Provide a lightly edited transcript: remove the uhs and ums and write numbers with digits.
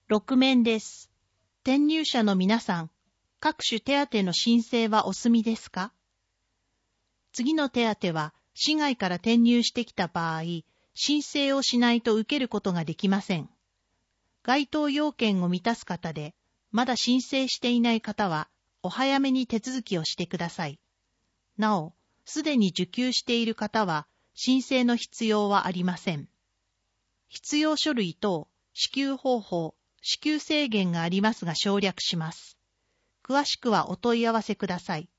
6面です。転入者の皆さん、各種手当の申請はお済みですか？次の手当は、市外から転入してきた場合、申請をしないと受けることができません。該当要件を満たす方で、まだ申請していない方は、お早めに手続きをしてください。なお、すでに受給している方は、申請の必要はありません。必要書類等、支給方法、支給制限がありますが省略します。詳しくはお問い合わせください。